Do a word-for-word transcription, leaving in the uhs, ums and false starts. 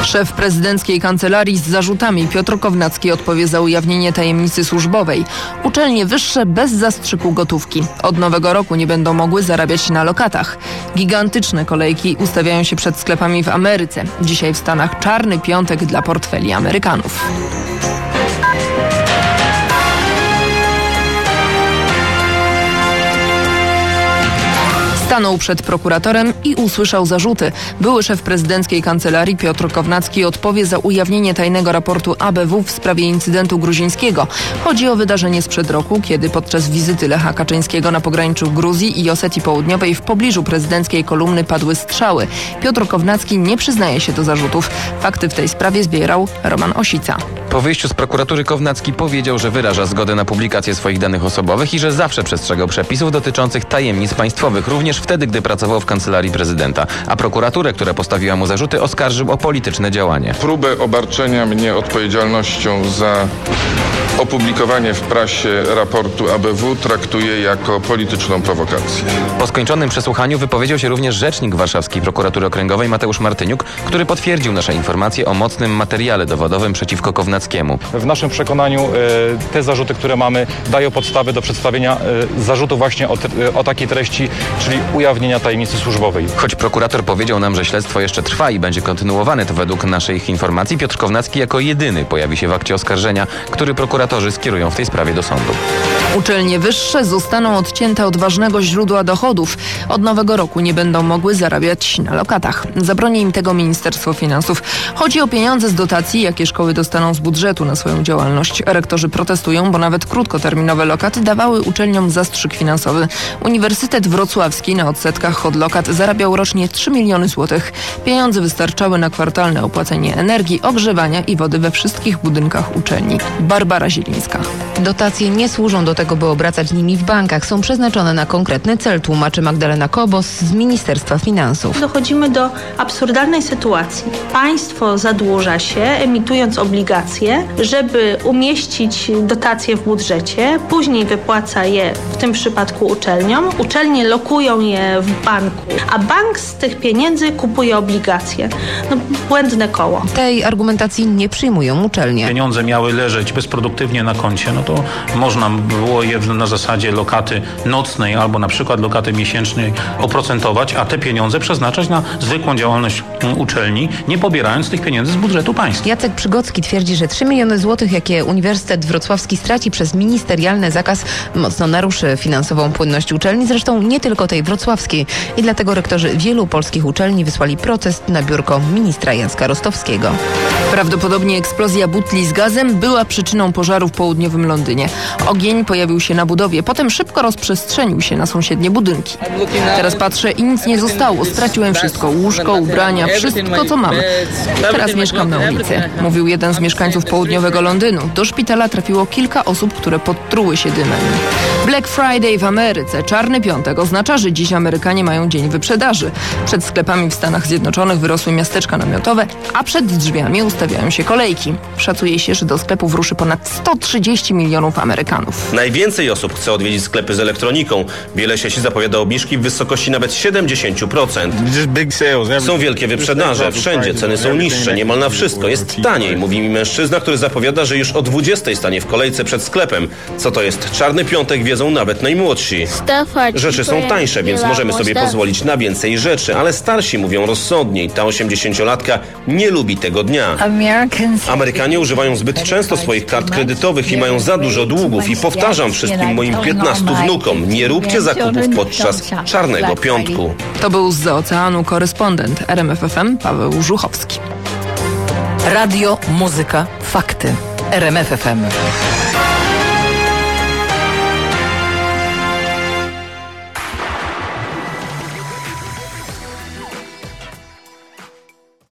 Szef prezydenckiej kancelarii z zarzutami. Piotr Kownacki odpowie za ujawnienie tajemnicy służbowej. Uczelnie wyższe bez zastrzyku gotówki. Od nowego roku nie będą mogły zarabiać na lokatach. Gigantyczne kolejki ustawiają się przed sklepami w Ameryce. Dzisiaj w Stanach czarny piątek dla portfeli Amerykanów. Stanął przed prokuratorem i usłyszał zarzuty. Były szef prezydenckiej kancelarii Piotr Kownacki odpowie za ujawnienie tajnego raportu A B W w sprawie incydentu gruzińskiego. Chodzi o wydarzenie sprzed roku, kiedy podczas wizyty Lecha Kaczyńskiego na pograniczu Gruzji i Osetii Południowej w pobliżu prezydenckiej kolumny padły strzały. Piotr Kownacki nie przyznaje się do zarzutów. Fakty w tej sprawie zbierał Roman Osica. Po wyjściu z prokuratury Kownacki powiedział, że wyraża zgodę na publikację swoich danych osobowych i że zawsze przestrzegał przepisów dotyczących tajemnic państwowych, również wtedy, gdy pracował w kancelarii prezydenta. A prokuraturę, która postawiła mu zarzuty, oskarżył o polityczne działanie. Próbę obarczenia mnie odpowiedzialnością za opublikowanie w prasie raportu A B W traktuję jako polityczną prowokację. Po skończonym przesłuchaniu wypowiedział się również rzecznik warszawskiej prokuratury okręgowej Mateusz Martyniuk, który potwierdził nasze informacje o mocnym materiale dowodowym przeciwko Kownackiemu. W naszym przekonaniu e, te zarzuty, które mamy, dają podstawy do przedstawienia e, zarzutu właśnie o, e, o takiej treści, czyli ujawnienia tajemnicy służbowej. Choć prokurator powiedział nam, że śledztwo jeszcze trwa i będzie kontynuowane, to według naszych informacji Piotr Kownacki jako jedyny pojawi się w akcie oskarżenia, który prokuratorzy skierują w tej sprawie do sądu. Uczelnie wyższe zostaną odcięte od ważnego źródła dochodów. Od nowego roku nie będą mogły zarabiać na lokatach. Zabroni im tego Ministerstwo Finansów. Chodzi o pieniądze z dotacji, jakie szkoły dostaną z budżetu na swoją działalność. Rektorzy protestują, bo nawet krótkoterminowe lokaty dawały uczelniom zastrzyk finansowy. Uniwersytet Wrocławski na odsetkach od lokat zarabiał rocznie trzy miliony złotych. Pieniądze wystarczały na kwartalne opłacenie energii, ogrzewania i wody we wszystkich budynkach uczelni. Barbara Zielińska. Dotacje nie służą do tego, by obracać nimi w bankach. Są przeznaczone na konkretny cel, tłumaczy Magdalena Kobos z Ministerstwa Finansów. Dochodzimy do absurdalnej sytuacji. Państwo zadłuża się, emitując obligacje, żeby umieścić dotacje w budżecie, później wypłaca je w tym przypadku uczelniom. Uczelnie lokują je w banku, a bank z tych pieniędzy kupuje obligacje. No, błędne koło. Tej argumentacji nie przyjmują uczelnie. Pieniądze miały leżeć bezproduktywnie na koncie, no to można było je na zasadzie lokaty nocnej albo na przykład lokaty miesięcznej oprocentować, a te pieniądze przeznaczać na zwykłą działalność uczelni, nie pobierając tych pieniędzy z budżetu państwa. Jacek Przygocki twierdzi, że trzy miliony złotych, jakie Uniwersytet Wrocławski straci przez ministerialny zakaz, mocno naruszy finansową płynność uczelni, zresztą nie tylko tej wrocławskiej. I dlatego rektorzy wielu polskich uczelni wysłali protest na biurko ministra Jacka Rostowskiego. Prawdopodobnie eksplozja butli z gazem była przyczyną pożaru w południowym Londynie. Ogień pojawił się na budowie, potem szybko rozprzestrzenił się na sąsiednie budynki. Teraz patrzę i nic nie zostało. Straciłem wszystko. Łóżko, ubrania, wszystko co mam. Teraz mieszkam na ulicy, mówił jeden z mieszkańców południowego Londynu. Do szpitala trafiło kilka osób, które podtruły się dymem. Black Friday w Ameryce, czarny piątek, oznacza, że dziś Amerykanie mają dzień wyprzedaży. Przed sklepami w Stanach Zjednoczonych wyrosły miasteczka namiotowe, a przed drzwiami ustawiają się kolejki. Szacuje się, że do sklepów ruszy ponad sto trzydzieści milionów Amerykanów. Najwięcej osób chce odwiedzić sklepy z elektroniką. Wiele sieci zapowiada obniżki w wysokości nawet siedemdziesiąt procent. Są wielkie wyprzedaże, wszędzie ceny są niższe, niemal na wszystko. Jest taniej, mówi mi mężczyzna, który zapowiada, że już o dwudziestej stanie w kolejce przed sklepem. Co to jest czarny piątek, wiedzą nawet najmłodsi. Rzeczy są tańsze, więc możemy sobie pozwolić na więcej rzeczy, ale starsi mówią rozsądniej. Ta osiemdziesięciolatka nie lubi tego dnia. Amerykanie używają zbyt często swoich kart kredytowych i mają za dużo długów i powtarzam wszystkim moim piętnastu wnukom, nie róbcie zakupów podczas czarnego piątku. To był zza oceanu korespondent R M F F M Paweł Żuchowski. Radio, muzyka, fakty. R M F F M.